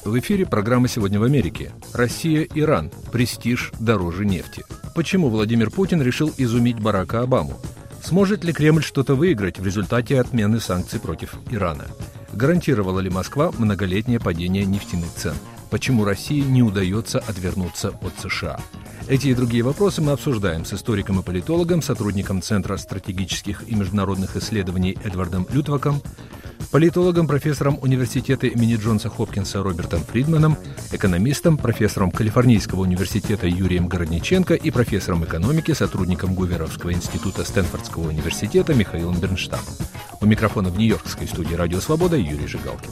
В эфире программа «Сегодня в Америке». Россия, Иран. Престиж дороже нефти. Почему Владимир Путин решил изумить Барака Обаму? Сможет ли Кремль что-то выиграть в результате отмены санкций против Ирана? Гарантировала ли Москва многолетнее падение нефтяных цен? Почему России не удается отвернуться от США? Эти и другие вопросы мы обсуждаем с историком и политологом, сотрудником Центра стратегических и международных исследований Эдвардом Лютваком, политологом, профессором университета имени Джонса Хопкинса Робертом Фридманом, экономистом, профессором Калифорнийского университета Юрием Городниченко и профессором экономики, сотрудником Гуверовского института Стэнфордского университета Михаилом Бернштамом. У микрофона в Нью-Йоркской студии «Радио Свобода» Юрий Жигалкин.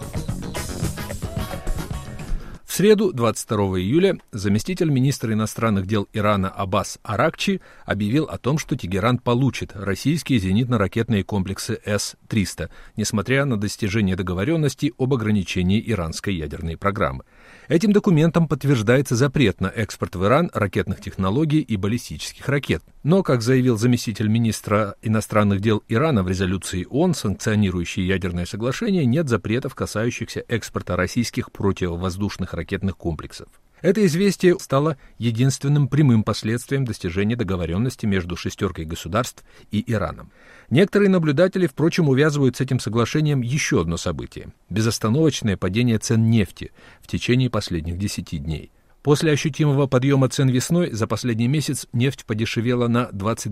В среду, 22 июля, заместитель министра иностранных дел Ирана Аббас Аракчи объявил о том, что Тегеран получит российские зенитно-ракетные комплексы С-300, несмотря на достижение договоренности об ограничении иранской ядерной программы. Этим документом подтверждается запрет на экспорт в Иран ракетных технологий и баллистических ракет. Но, как заявил заместитель министра иностранных дел Ирана в резолюции ООН, санкционирующей ядерное соглашение, нет запретов, касающихся экспорта российских противовоздушных ракетных комплексов. Это известие стало единственным прямым последствием достижения договоренности между шестеркой государств и Ираном. Некоторые наблюдатели, впрочем, увязывают с этим соглашением еще одно событие – безостановочное падение цен нефти в течение последних 10 дней. После ощутимого подъема цен весной за последний месяц нефть подешевела на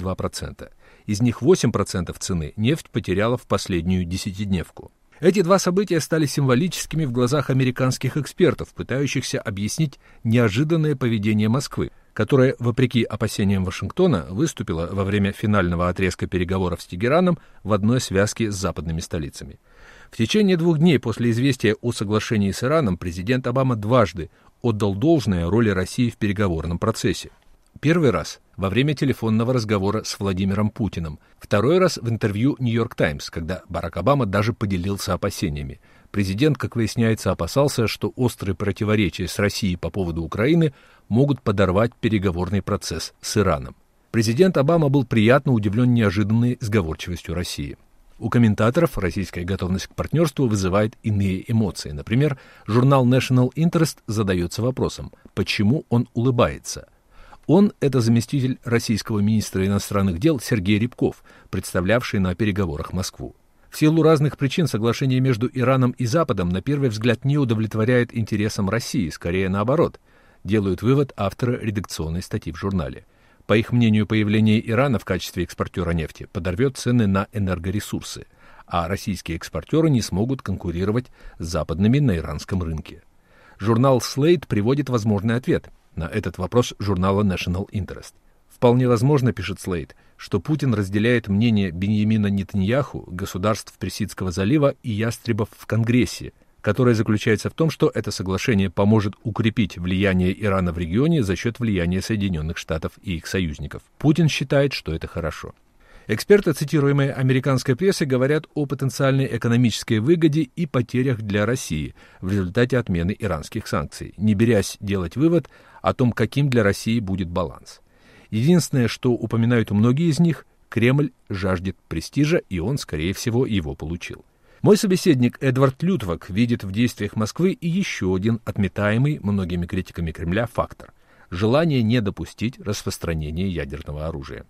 22%. Из них 8% цены нефть потеряла в последнюю десятидневку. Эти два события стали символическими в глазах американских экспертов, пытающихся объяснить неожиданное поведение Москвы, которая, вопреки опасениям Вашингтона, выступила во время финального отрезка переговоров с Тегераном в одной связке с западными столицами. В течение 2 дней после известия о соглашении с Ираном президент Обама дважды отдал должное роли России в переговорном процессе. Первый раз во время телефонного разговора с Владимиром Путиным, второй раз в интервью «Нью-Йорк Таймс», когда Барак Обама даже поделился опасениями. Президент, как выясняется, опасался, что острые противоречия с Россией по поводу Украины могут подорвать переговорный процесс с Ираном. Президент Обама был приятно удивлен неожиданной сговорчивостью России. У комментаторов российская готовность к партнерству вызывает иные эмоции. Например, журнал National Interest задается вопросом, почему он улыбается. Он – это заместитель российского министра иностранных дел Сергей Рябков, представлявший на переговорах Москву. В силу разных причин соглашение между Ираном и Западом на первый взгляд не удовлетворяет интересам России, скорее наоборот, делают вывод авторы редакционной статьи в журнале. По их мнению, появление Ирана в качестве экспортера нефти подорвет цены на энергоресурсы, а российские экспортеры не смогут конкурировать с западными на иранском рынке. Журнал Slate приводит возможный ответ на этот вопрос журнала National Interest. Вполне возможно, пишет Slate, что Путин разделяет мнение Беньямина Нетаньяху, государств Персидского залива и ястребов в Конгрессе, которое заключается в том, что это соглашение поможет укрепить влияние Ирана в регионе за счет влияния Соединенных Штатов и их союзников. Путин считает, что это хорошо. Эксперты, цитируемые американской прессой, говорят о потенциальной экономической выгоде и потерях для России в результате отмены иранских санкций, не берясь делать вывод о том, каким для России будет баланс. Единственное, что упоминают многие из них, Кремль жаждет престижа, и он, скорее всего, его получил. Мой собеседник Эдвард Лютвак видит в действиях Москвы и еще один отметаемый многими критиками Кремля фактор – желание не допустить распространения ядерного оружия.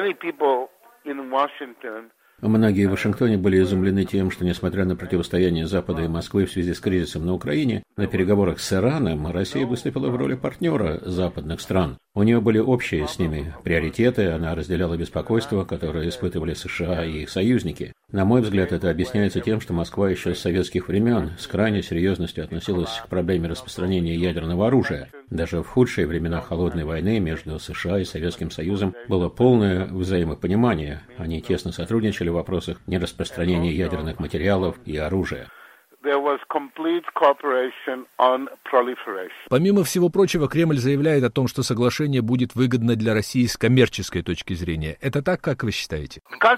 Многие в Вашингтоне были изумлены тем, что, несмотря на противостояние Запада и Москвы в связи с кризисом на Украине, на переговорах с Ираном Россия выступила в роли партнера западных стран. У нее были общие с ними приоритеты, она разделяла беспокойство, которое испытывали США и их союзники. На мой взгляд, это объясняется тем, что Москва еще с советских времен с крайней серьезностью относилась к проблеме распространения ядерного оружия. Даже в худшие времена холодной войны между США и Советским Союзом было полное взаимопонимание. Они тесно сотрудничали в вопросах нераспространения ядерных материалов и оружия. Помимо всего прочего, Кремль заявляет о том, что соглашение будет выгодно для России с коммерческой точки зрения. Это так, как вы считаете?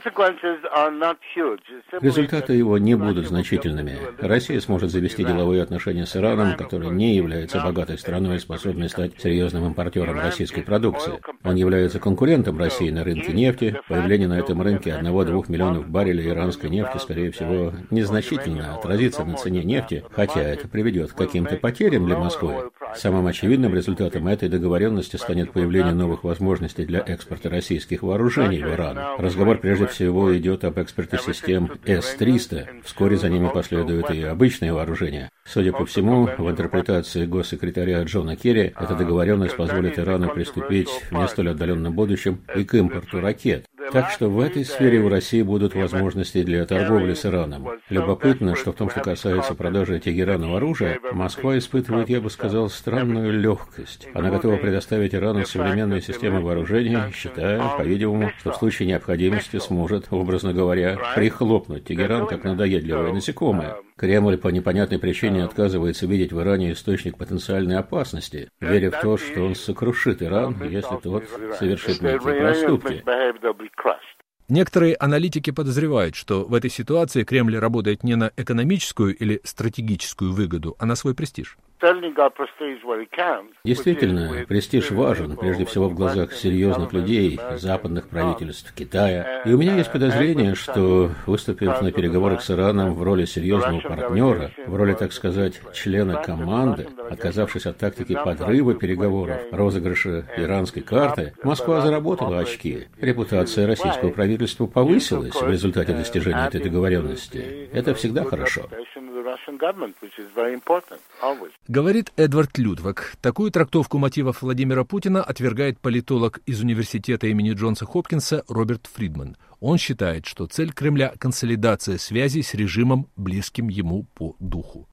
Результаты его не будут значительными. Россия сможет завести деловые отношения с Ираном, который не является богатой страной и способной стать серьезным импортером российской продукции. Он является конкурентом России на рынке нефти. Появление на этом рынке 1-2 миллионов баррелей иранской нефти, скорее всего, незначительно отразится на цене нефти, хотя это приведет к каким-то потерям для Москвы. Самым очевидным результатом этой договоренности станет появление новых возможностей для экспорта российских вооружений в Иран. Разговор прежде всего идет об экспорте систем С-300. Вскоре за ними последуют и обычные вооружения. Судя по всему, в интерпретации госсекретаря Джона Керри, эта договоренность позволит Ирану приступить в не столь отдаленном будущем и к импорту ракет. Так что в этой сфере у России будут возможности для торговли с Ираном. Любопытно, что в том, что касается продажи Тегерану оружия, Москва испытывает, я бы сказал, странную легкость. Она готова предоставить Ирану современные системы вооружения, считая, по-видимому, что в случае необходимости сможет, образно говоря, прихлопнуть Тегеран как надоедливое насекомое. Кремль по непонятной причине отказывается видеть в Иране источник потенциальной опасности, веря в то, что он сокрушит Иран, если тот совершит некие проступки. Некоторые аналитики подозревают, что в этой ситуации Кремль работает не на экономическую или стратегическую выгоду, а на свой престиж. Действительно, престиж важен, прежде всего в глазах серьезных людей, западных правительств, Китая. И у меня есть подозрение, что, выступив на переговорах с Ираном в роли серьезного партнера, в роли, так сказать, члена команды, отказавшись от тактики подрыва переговоров, розыгрыша иранской карты, Москва заработала очки. Репутация российского правительства повысилась в результате достижения этой договоренности. Это всегда хорошо. Говорит Эдвард Людвиг. Такую трактовку мотивов Владимира Путина отвергает политолог из университета имени Джонса Хопкинса Роберт Фридман. Он считает, что цель Кремля – консолидация связей с режимом, близким ему по духу.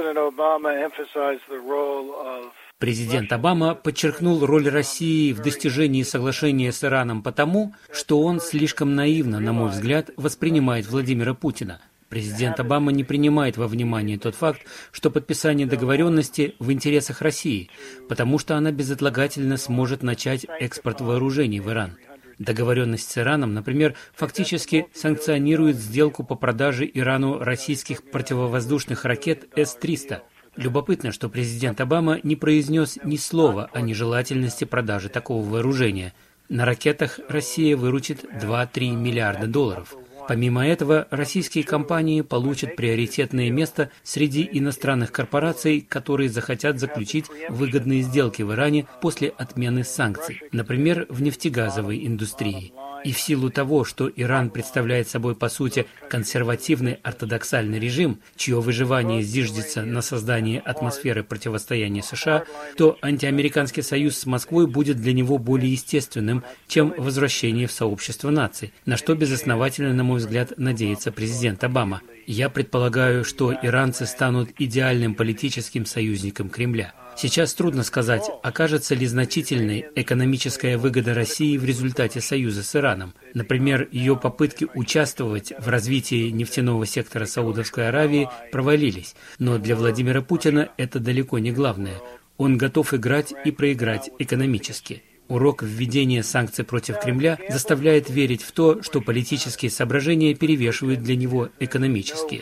Президент Обама подчеркнул роль России в достижении соглашения с Ираном потому, что он слишком наивно, на мой взгляд, воспринимает Владимира Путина. Президент Обама не принимает во внимание тот факт, что подписание договоренности в интересах России, потому что она безотлагательно сможет начать экспорт вооружений в Иран. Договоренность с Ираном, например, фактически санкционирует сделку по продаже Ирану российских противовоздушных ракет С-300. Любопытно, что президент Обама не произнес ни слова о нежелательности продажи такого вооружения. На ракетах Россия выручит 2-3 миллиарда долларов. Помимо этого, российские компании получат приоритетное место среди иностранных корпораций, которые захотят заключить выгодные сделки в Иране после отмены санкций, например, в нефтегазовой индустрии. И в силу того, что Иран представляет собой, по сути, консервативный ортодоксальный режим, чье выживание зиждется на создании атмосферы противостояния США, то антиамериканский союз с Москвой будет для него более естественным, чем возвращение в сообщество наций, на что безосновательно, на мой взгляд, надеется президент Обама. Я предполагаю, что иранцы станут идеальным политическим союзником Кремля. Сейчас трудно сказать, окажется ли значительной экономическая выгода России в результате союза с Ираном. Например, ее попытки участвовать в развитии нефтяного сектора Саудовской Аравии провалились. Но для Владимира Путина это далеко не главное. Он готов играть и проиграть экономически. Урок введения санкций против Кремля заставляет верить в то, что политические соображения перевешивают для него экономические.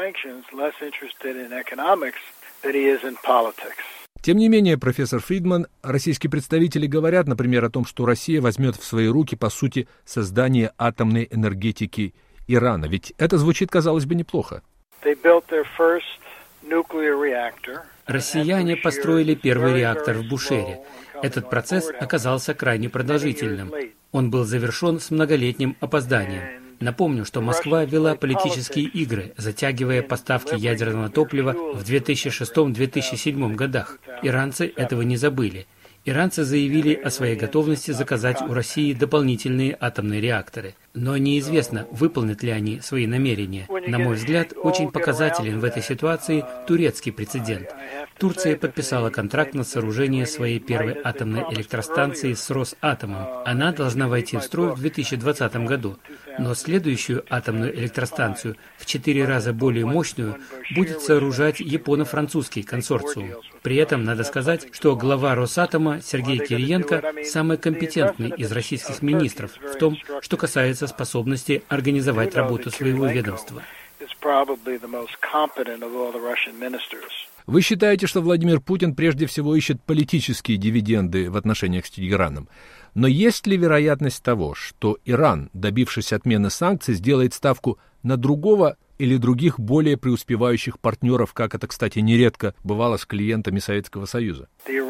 Тем не менее, профессор Фридман, российские представители говорят, например, о том, что Россия возьмет в свои руки, по сути, создание атомной энергетики Ирана. Ведь это звучит, казалось бы, неплохо. Россияне построили первый реактор в Бушере. Этот процесс оказался крайне продолжительным. Он был завершен с многолетним опозданием. Напомню, что Москва вела политические игры, затягивая поставки ядерного топлива в 2006-2007 годах. Иранцы этого не забыли. Иранцы заявили о своей готовности заказать у России дополнительные атомные реакторы. Но неизвестно, выполнят ли они свои намерения. На мой взгляд, очень показателен в этой ситуации турецкий прецедент. Турция подписала контракт на сооружение своей первой атомной электростанции с Росатомом. Она должна войти в строй в 2020 году. Но следующую атомную электростанцию, в 4 раза более мощную, будет сооружать японо-французский консорциум. При этом надо сказать, что глава Росатома Сергей Кириенко самый компетентный из российских министров в том, что касается способности организовать работу своего ведомства. Вы считаете, что Владимир Путин прежде всего ищет политические дивиденды в отношениях с Тегераном. Но есть ли вероятность того, что Иран, добившись отмены санкций, сделает ставку на другого или других более преуспевающих партнеров, как это, кстати, нередко бывало с клиентами Советского Союза?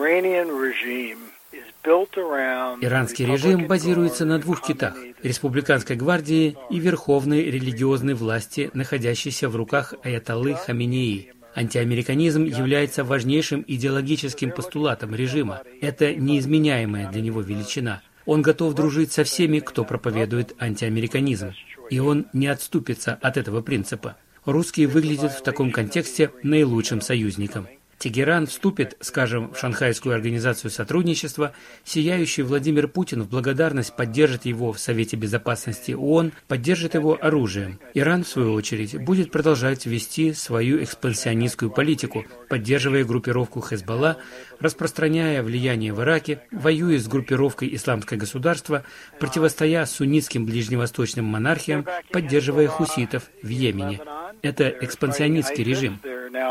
Иранский режим базируется на двух китах – республиканской гвардии и верховной религиозной власти, находящейся в руках аятоллы Хаменеи. Антиамериканизм является важнейшим идеологическим постулатом режима. Это неизменяемая для него величина. Он готов дружить со всеми, кто проповедует антиамериканизм. И он не отступится от этого принципа. Русские выглядят в таком контексте наилучшим союзником. Тегеран вступит, скажем, в Шанхайскую организацию сотрудничества, сияющий Владимир Путин в благодарность поддержит его в Совете Безопасности ООН, поддержит его оружием. Иран, в свою очередь, будет продолжать вести свою экспансионистскую политику, поддерживая группировку Хезболла, распространяя влияние в Ираке, воюя с группировкой «Исламское государство», противостоя суннитским ближневосточным монархиям, поддерживая хуситов в Йемене. Это экспансионистский режим.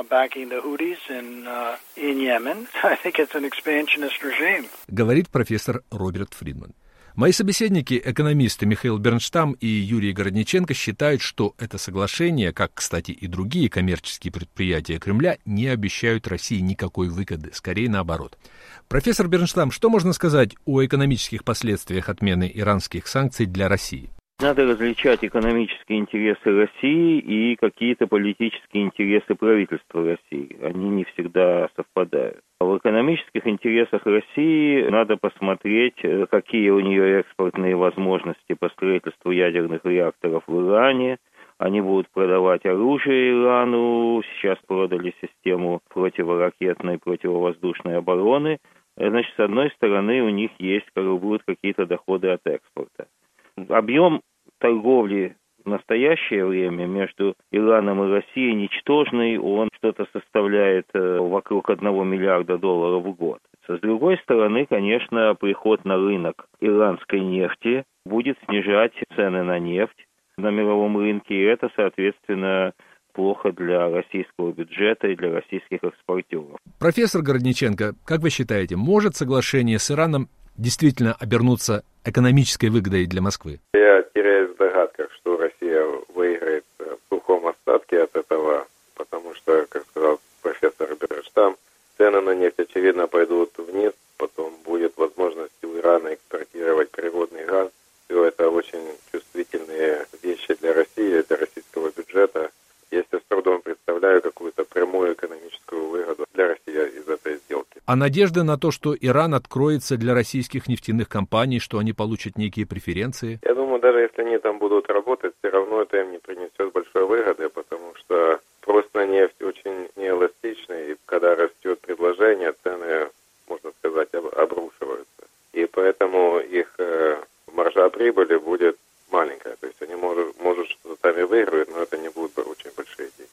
Говорит профессор Роберт Фридман. Мои собеседники, экономисты Михаил Бернштам и Юрий Городниченко, считают, что это соглашение, как, кстати, и другие коммерческие предприятия Кремля, не обещают России никакой выгоды, скорее наоборот. Профессор Бернштам, что можно сказать о экономических последствиях отмены иранских санкций для России? Надо различать экономические интересы России и какие-то политические интересы правительства России. Они не всегда совпадают. В экономических интересах России надо посмотреть, какие у нее экспортные возможности по строительству ядерных реакторов в Иране. Они будут продавать оружие Ирану. Сейчас продали систему противоракетной, противовоздушной обороны. Значит, с одной стороны, у них есть, будут какие-то доходы от экспорта. Объем торговли в настоящее время между Ираном и Россией ничтожный, он что-то составляет вокруг $1 миллиарда в год. С другой стороны, конечно, приход на рынок иранской нефти будет снижать цены на нефть на мировом рынке, и это, соответственно, плохо для российского бюджета и для российских экспортеров. Профессор Городниченко, как вы считаете, может соглашение с Ираном действительно обернуться экономической выгодой для Москвы? Я теряюсь в догадках, что Россия выиграет в сухом остатке от этого, потому что, как сказал профессор Бернштам, цены на нефть, очевидно, пойдут вниз, потом будет возможность у Ирана экспортировать природный газ. Все это очень чувствительные вещи для России, для российского бюджета. Я себе с трудом представляю какую-то прямую экономическую выгоду для России из этой сделки. А надежда на то, что Иран откроется для российских нефтяных компаний, что они получат некие преференции? Я думаю, даже если они там будут работать, все равно это им не принесет большой выгоды, потому что спрос на нефть очень неэластичный, и когда растет предложение, цены, можно сказать, обрушиваются. И поэтому их маржа прибыли будет маленькая. То есть они может что-то сами выиграют, но это не будут очень большие деньги.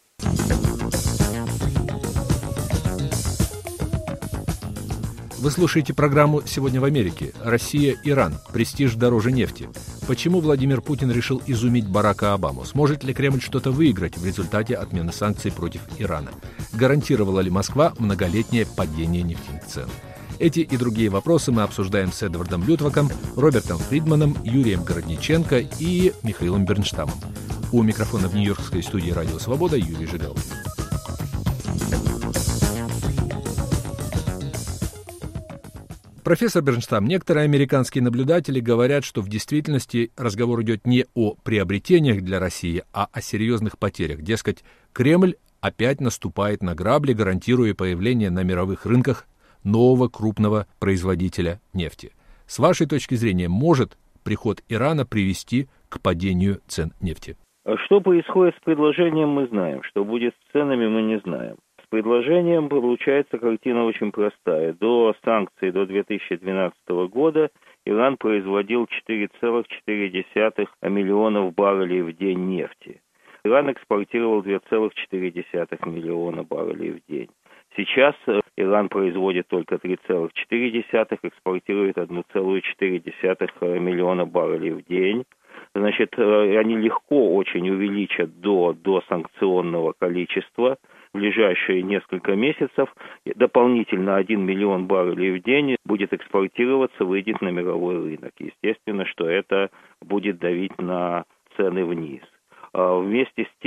Вы слушаете программу «Сегодня в Америке». Россия-Иран. Престиж дороже нефти. Почему Владимир Путин решил изумить Барака Обаму? Сможет ли Кремль что-то выиграть в результате отмены санкций против Ирана? Гарантировала ли Москва многолетнее падение нефтяных цен? Эти и другие вопросы мы обсуждаем с Эдвардом Лютваком, Робертом Фридманом, Юрием Городниченко и Михаилом Бернштамом. У микрофона в нью-йоркской студии «Радио Свобода» Юрий Жигалов. Профессор Бернштам, некоторые американские наблюдатели говорят, что в действительности разговор идет не о приобретениях для России, а о серьезных потерях. Дескать, Кремль опять наступает на грабли, гарантируя появление на мировых рынках нового крупного производителя нефти. С вашей точки зрения, может приход Ирана привести к падению цен нефти? Что происходит с предложением, мы знаем. Что будет с ценами, мы не знаем. С предложением получается картина очень простая. До санкций до 2012 года Иран производил 4,4 миллионов баррелей в день нефти. Иран экспортировал 2,4 миллиона баррелей в день. Сейчас Иран производит только 3,4, экспортирует 1,4 миллиона баррелей в день. Значит, они легко очень увеличат до санкционного количества в ближайшие несколько месяцев. Дополнительно 1 миллион баррелей в день будет экспортироваться, выйдет на мировой рынок. Естественно, что это будет давить на цены вниз. Вместе с тем,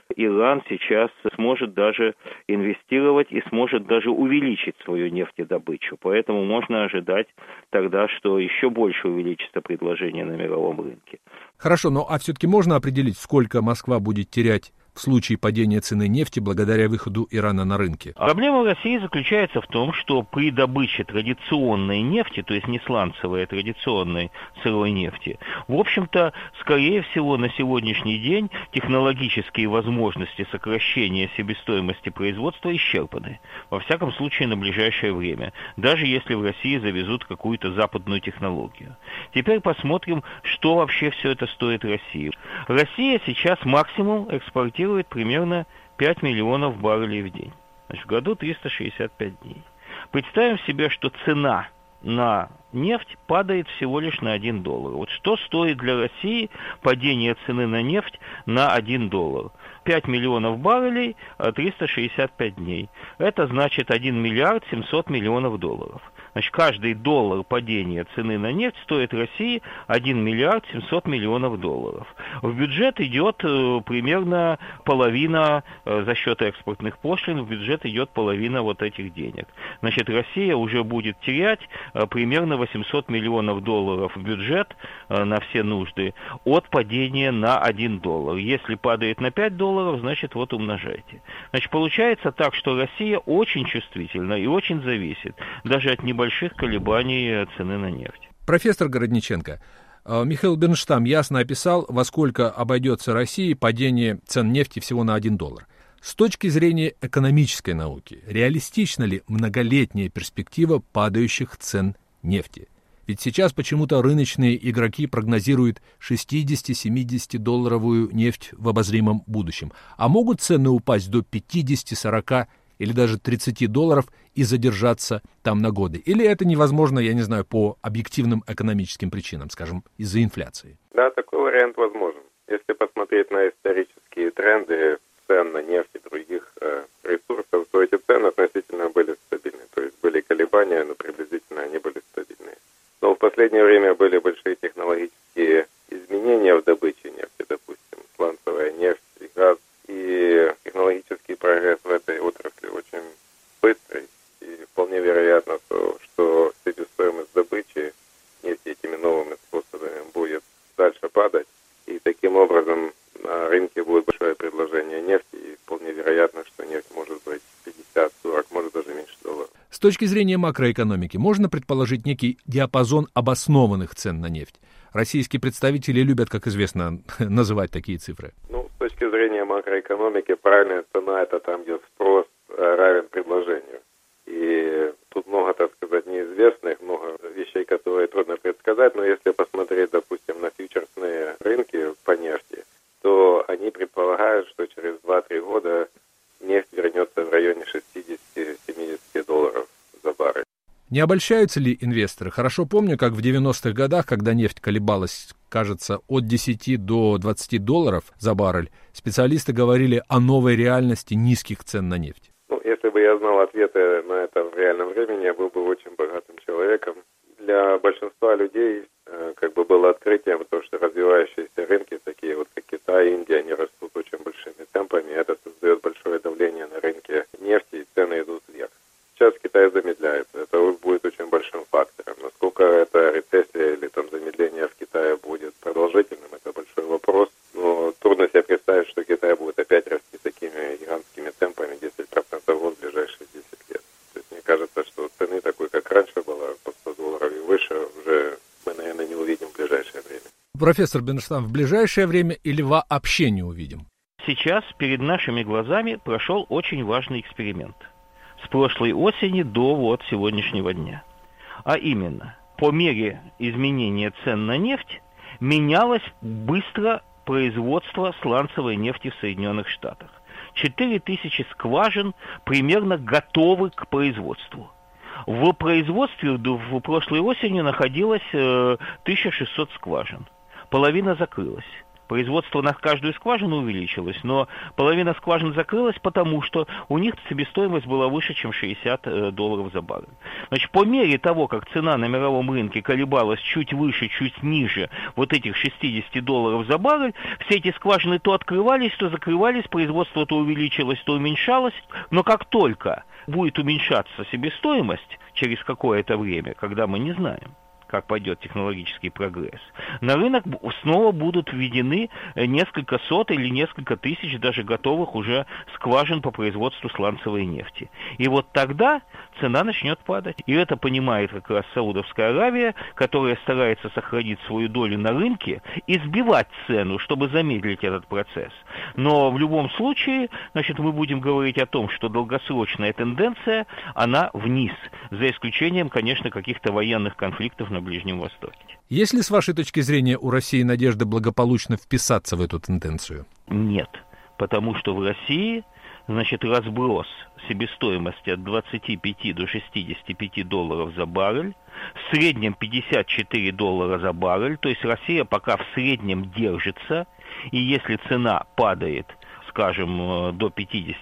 Иран сейчас сможет даже инвестировать и сможет даже увеличить свою нефтедобычу. Поэтому можно ожидать тогда, что еще больше увеличится предложение на мировом рынке. Хорошо, но все-таки можно определить, сколько Москва будет терять в случае падения цены нефти благодаря выходу Ирана на рынки? Проблема России заключается в том, что при добыче традиционной нефти, то есть не сланцевой, а традиционной сырой нефти, в общем-то, скорее всего, на сегодняшний день технологические возможности сокращения себестоимости производства исчерпаны. Во всяком случае, на ближайшее время. Даже если в России завезут какую-то западную технологию. Теперь посмотрим, что вообще все это стоит России. Россия сейчас максимум экспортирует примерно 5 миллионов баррелей в день. Значит, в году 365 дней. Представим себе, что цена на нефть падает всего лишь на $1. Вот что стоит для России падение цены на нефть на $1? 5 миллионов баррелей, 365 дней. Это значит 1 миллиард 700 миллионов долларов. Значит, каждый доллар падения цены на нефть стоит России 1 миллиард 700 миллионов долларов. В бюджет идет примерно половина, за счет экспортных пошлин, в бюджет идет половина вот этих денег. Значит, Россия уже будет терять примерно 800 миллионов долларов в бюджет на все нужды от падения на $1. Если падает на $5, значит, вот умножайте. Значит, получается так, что Россия очень чувствительна и очень зависит даже от небольших колебаний цены на нефть. Профессор Городниченко, Михаил Бернштам ясно описал, во сколько обойдется России падение цен нефти всего на $1. С точки зрения экономической науки, реалистична ли многолетняя перспектива падающих цен нефти? Ведь сейчас почему-то рыночные игроки прогнозируют 60-70 нефть в обозримом будущем. А могут цены упасть до 50, 40 или даже $30 и задержаться там на годы? Или это невозможно, я не знаю, по объективным экономическим причинам, скажем, из-за инфляции? Да, такой вариант возможен. Если посмотреть на исторические тренды цен на нефть и других ресурсов, то эти цены относительно были стабильны. То есть были колебания, но приблизительно они были стабильные. Но в последнее время были большие технологические изменения в добыче нефти, допустим, сланцевая нефть и газ. И технологический прогресс в этой отрасли очень быстрый. И вполне вероятно, что себестоимость добычи нефти этими новыми способами будет дальше падать. И таким образом на рынке будет большое предложение нефти. И вполне вероятно, что нефть может быть 50, 40, может даже меньше $. С точки зрения макроэкономики, можно предположить некий диапазон обоснованных цен на нефть? Российские представители любят, как известно, называть такие цифры. С точки зрения макроэкономики, правильная цена – это там, где спрос равен предложению. И тут много, так сказать, неизвестных, много вещей, которые трудно предсказать. Но если посмотреть, допустим, на фьючерсные рынки по нефти, то они предполагают, что через 2-3 года нефть вернется в районе $60-70 за баррель. Не обольщаются ли инвесторы? Хорошо помню, как в 90-х годах, когда нефть колебалась, кажется, от 10 до $20 за баррель, специалисты говорили о новой реальности низких цен на нефть. Если бы я знал ответы на это в реальном времени, я был бы очень богатым человеком. Для большинства людей было открытием то, что развивающиеся рынки, такие вот как Китай, Индия, они растут очень большими темпами. Это создает большое давление на рынке нефти, и цены идут вверх. Сейчас Китай замедляется. Это будет очень большим фактором. Насколько эта рецессия или замедление в Китае будет продолжительным, это большой вопрос. Но трудно себе представить, что Китай будет опять расти такими гигантскими темпами 10% в год в ближайшие 10 лет. То есть мне кажется, что цены такой, как раньше было, по $100 и выше, уже мы, наверное, не увидим в ближайшее время. Профессор Бернштам, в ближайшее время или вообще не увидим? Сейчас перед нашими глазами прошел очень важный эксперимент. С прошлой осени до сегодняшнего дня. А именно, по мере изменения цен на нефть менялось быстро производство сланцевой нефти в Соединенных Штатах. 4000 скважин примерно готовы к производству. В производстве в прошлой осенью находилось 1600 скважин. Половина закрылась. Производство на каждую скважину увеличилось, но половина скважин закрылась, потому что у них себестоимость была выше, чем $60 за баррель. Значит, по мере того, как цена на мировом рынке колебалась чуть выше, чуть ниже вот этих $60 за баррель, все эти скважины то открывались, то закрывались, производство то увеличилось, то уменьшалось, но как только будет уменьшаться себестоимость через какое-то время, когда мы не знаем, как пойдет технологический прогресс, на рынок снова будут введены несколько сот или несколько тысяч даже готовых уже скважин по производству сланцевой нефти. И вот тогда цена начнет падать. И это понимает как раз Саудовская Аравия, которая старается сохранить свою долю на рынке и сбивать цену, чтобы замедлить этот процесс. Но в любом случае, значит, мы будем говорить о том, что долгосрочная тенденция, она вниз, за исключением, конечно, каких-то военных конфликтов на Ближнем Востоке. Есть ли, с вашей точки зрения, у России надежда благополучно вписаться в эту тенденцию? Нет, потому что в России, значит, разброс себестоимости от 25 до $65 за баррель, в среднем $54 за баррель, то есть Россия пока в среднем держится, и если цена падает, скажем, до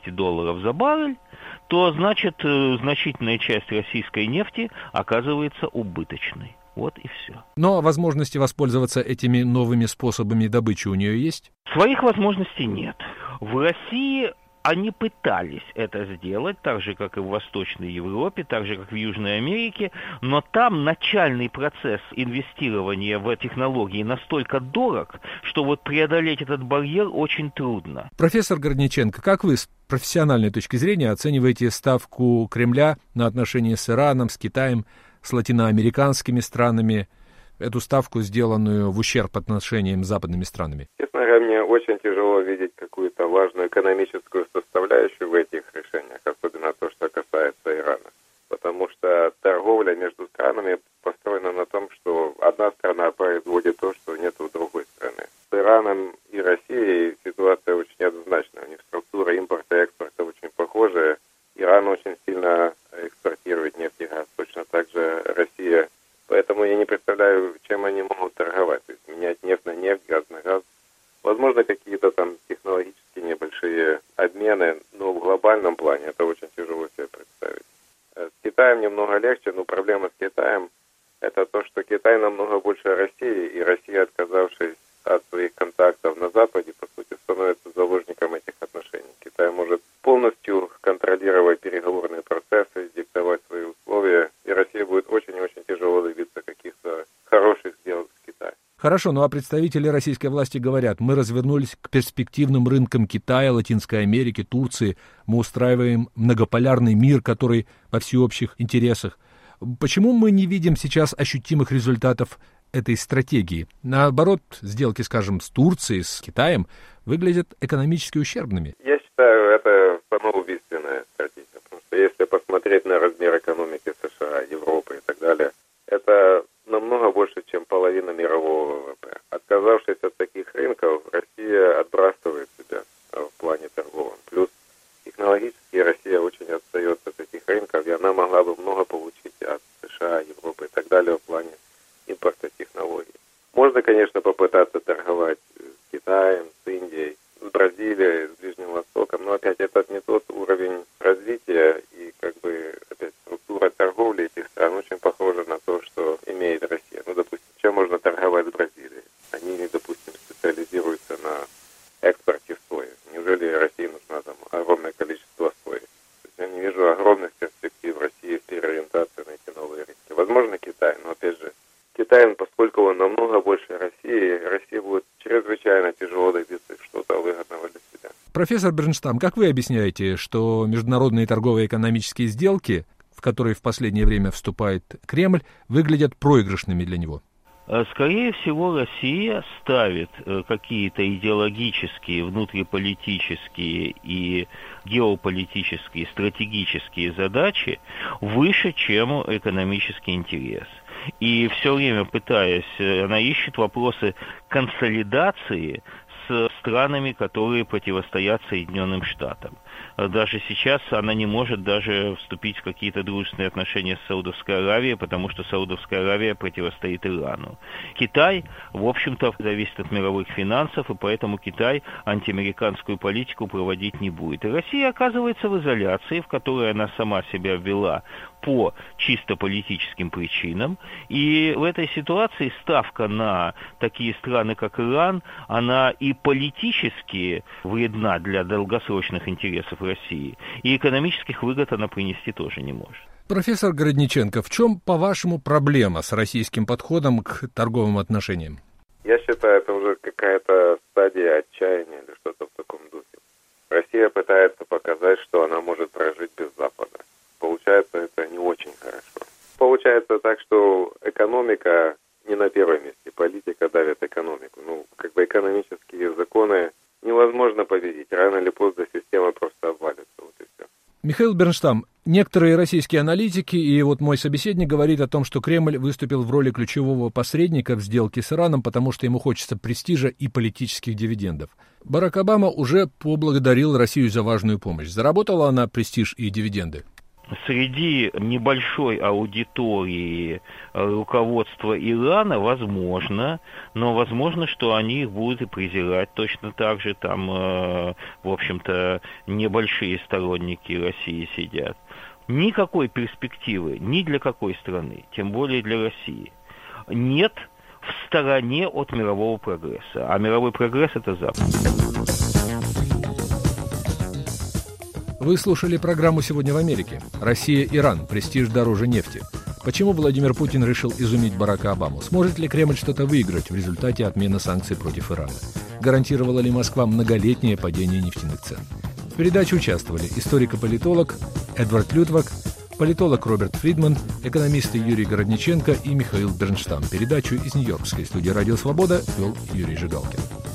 $50 за баррель, то, значит, значительная часть российской нефти оказывается убыточной. Вот и все. Но возможности воспользоваться этими новыми способами добычи у нее есть? Своих возможностей нет. В России они пытались это сделать, так же, как и в Восточной Европе, так же, как в Южной Америке, но там начальный процесс инвестирования в технологии настолько дорог, что вот преодолеть этот барьер очень трудно. Профессор Гордниченко, как вы с профессиональной точки зрения оцениваете ставку Кремля на отношения с Ираном, с Китаем, с латиноамериканскими странами, эту ставку, сделанную в ущерб отношениям с западными странами? Честно говоря, мне очень тяжело видеть какую-то важную экономическую составляющую в этих решениях, особенно то, что касается Ирана. Потому что торговля между странами построена на том, что одна страна производит то, что нет у другой страны. С Ираном и Россией ситуация очень однозначная. У них структура импорта и экспорта очень похожая. Иран очень сильно экспортирует нефть и газ, точно так же Россия. Поэтому я не представляю, чем они могут торговать. То есть менять нефть на нефть, газ на газ. Возможно, какие-то там технологические небольшие обмены, но в глобальном плане это очень тяжело себе представить. С Китаем немного легче, но проблема с Китаем это то, что Китай намного больше России, и Россия, отказавшись от своих контактов на Западе, по сути, становится заложником этих отношений. Китай может полностью контролировать переговорные процессы, диктовать свои условия, и Россия будет очень-очень тяжело добиться каких-то хороших сделок с Китаем. Хорошо, ну а представители российской власти говорят, мы развернулись к перспективным рынкам Китая, Латинской Америки, Турции, мы устраиваем многополярный мир, который во всеобщих интересах. Почему мы не видим сейчас ощутимых результатов этой стратегии? Наоборот, сделки, скажем, с Турцией, с Китаем выглядят экономически ущербными. Я считаю, это самоубийственная стратегия, потому что если посмотреть на размер экономики США, Европы и так далее, это намного больше, чем половина мирового ВВП. Отказавшись от таких рынков, Россия отбрасывает себя в плане торговом. Плюс технологически Россия очень отстает от этих рынков, и она могла бы много получить от США, Европы и так далее в плане импорта технологий. Можно, конечно, попытаться торговать с Китаем, с Индией, с Бразилией, с Ближним Востоком, но опять это не тот уровень развития, и опять структура торговли этих стран очень похожа на то, что имеет Россия. Ну, допустим, чем можно торговать с Бразилией? Они, допустим, специализируются на экспорте сои. Неужели России нужно там огромное количество сои? То есть я не вижу огромных перспектив в России в переориентации на эти новые рынки. Возможно, Китай, но опять же, Китай, поскольку он намного больше России, России будет чрезвычайно тяжело добиться что-то выгодного для себя. Профессор Бернштам, как вы объясняете, что международные торговые экономические сделки, в которые в последнее время вступает Кремль, выглядят проигрышными для него? Скорее всего, Россия ставит какие-то идеологические, внутриполитические и геополитические, стратегические задачи выше, чем экономический интерес. И все время пытаясь, она ищет вопросы консолидации с странами, которые противостоят Соединенным Штатам. даже сейчас она не может даже вступить в какие-то дружественные отношения с Саудовской Аравией, потому что Саудовская Аравия противостоит Ирану. Китай, в общем-то, зависит от мировых финансов, и поэтому Китай антиамериканскую политику проводить не будет. И Россия оказывается в изоляции, в которой она сама себя ввела по чисто политическим причинам. И в этой ситуации ставка на такие страны, как Иран, она и политически вредна для долгосрочных интересов России, и экономических выгод она принести тоже не может. Профессор Городниченко, в чем, по-вашему, проблема с российским подходом к торговым отношениям? Я считаю, это уже какая-то стадия отчаяния или что-то в таком духе. Россия пытается показать, что она может прожить без Запада. Получается, это не очень хорошо. Получается так, что экономика не на первом месте, политика давит экономику. Экономические законы невозможно победить. Рано или поздно система просто обвалится. Вот и все. Михаил Бернштам, некоторые российские аналитики, и вот мой собеседник говорит о том, что Кремль выступил в роли ключевого посредника в сделке с Ираном, потому что ему хочется престижа и политических дивидендов. Барак Обама уже поблагодарил Россию за важную помощь. Заработала она престиж и дивиденды? Среди небольшой аудитории руководства Ирана возможно, но возможно, что они их будут и презирать точно так же. Там, в общем-то, небольшие сторонники России сидят. Никакой перспективы ни для какой страны, тем более для России, нет в стороне от мирового прогресса. А мировой прогресс – это Запад. Вы слушали программу «Сегодня в Америке». Россия-Иран. Престиж дороже нефти. Почему Владимир Путин решил изумить Барака Обаму? Сможет ли Кремль что-то выиграть в результате отмены санкций против Ирана? Гарантировала ли Москва многолетнее падение нефтяных цен? В передаче участвовали историк-политолог Эдвард Лютвак, политолог Роберт Фридман, экономисты Юрий Городниченко и Михаил Бернштам. Передачу из Нью-Йоркской студии «Радио Свобода» вел Юрий Жигалкин.